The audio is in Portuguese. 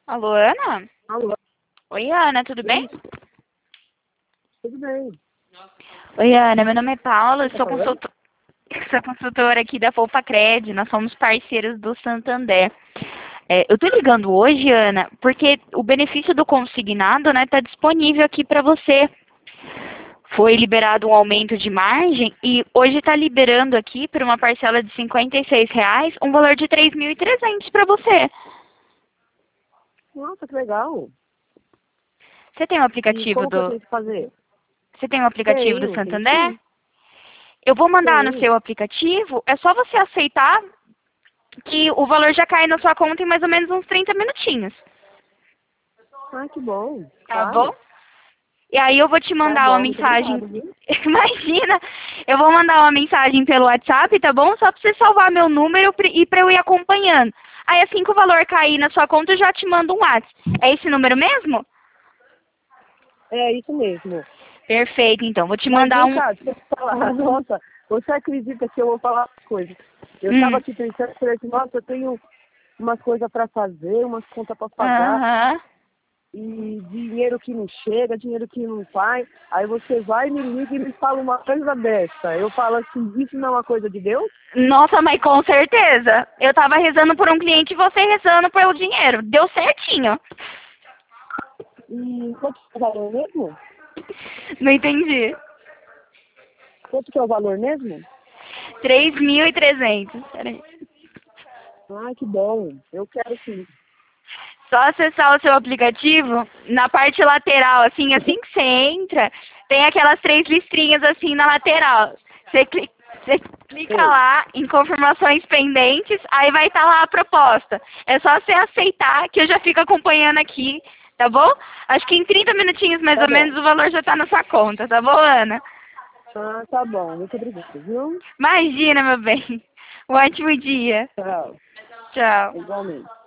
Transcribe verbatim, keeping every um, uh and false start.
Alô, Ana? Alô? Oi, Ana, tudo bem? Tudo bem. Oi, Ana, meu nome é Paula, Tá sou, falando? consultor... sou consultora aqui da FolpaCred, nós somos parceiros do Santander. É, eu tô ligando hoje, Ana, porque o benefício do consignado, né, tá disponível aqui para você. Foi liberado um aumento de margem e hoje está liberando aqui por uma parcela de cinquenta e seis reais um valor de três mil e trezentos para você. Nossa, que legal. Você tem o E aplicativo como que eu do tenho que fazer? Você tem o aplicativo do Tenho, tenho Santander? sim. Eu vou mandar no Tenho. seu aplicativo, é só você aceitar que o valor já cai na sua conta em mais ou menos uns trinta minutinhos. Ah, que bom. Tá bom? Claro. E aí eu vou te Tá mandar uma bom, muito mensagem. obrigada, viu? Imagina, eu vou mandar uma mensagem pelo WhatsApp, tá bom? Só pra você salvar meu número pri- e pra eu ir acompanhando. Aí assim que o valor cair na sua conta, eu já te mando um WhatsApp. É esse número mesmo? É isso mesmo. Perfeito, então. Vou te Mas mandar vem um. cá, deixa eu te falar. Nossa, você acredita que eu vou falar as coisas? Eu estava Hum. aqui pensando, falei assim, nossa, eu tenho umas coisas para fazer, umas contas para pagar, Aham. e dinheiro que não chega, dinheiro que não vai. Aí você vai, me liga e me fala uma coisa dessa. Eu falo assim, isso não é uma coisa de Deus? Nossa, mas com certeza. Eu tava rezando por um cliente e você rezando pelo dinheiro. Deu certinho. E quanto que é o valor mesmo? Não entendi. Quanto que é o valor mesmo? Três mil e trezentos. Peraí. Ah, que bom. Eu quero sim. Só acessar o seu aplicativo, na parte lateral, assim, assim que você entra, tem aquelas três listrinhas assim na lateral. Você clica, você clica Sei. lá em confirmações pendentes, aí vai estar lá a proposta. É só você aceitar que eu já fico acompanhando aqui, tá bom? Acho que em trinta minutinhos mais Tá ou bom. menos o valor já tá na sua conta, tá bom, Ana? Ah, tá bom. Muito obrigada, viu? Imagina, meu bem. Um ótimo dia. Tchau. Tchau. Igualmente.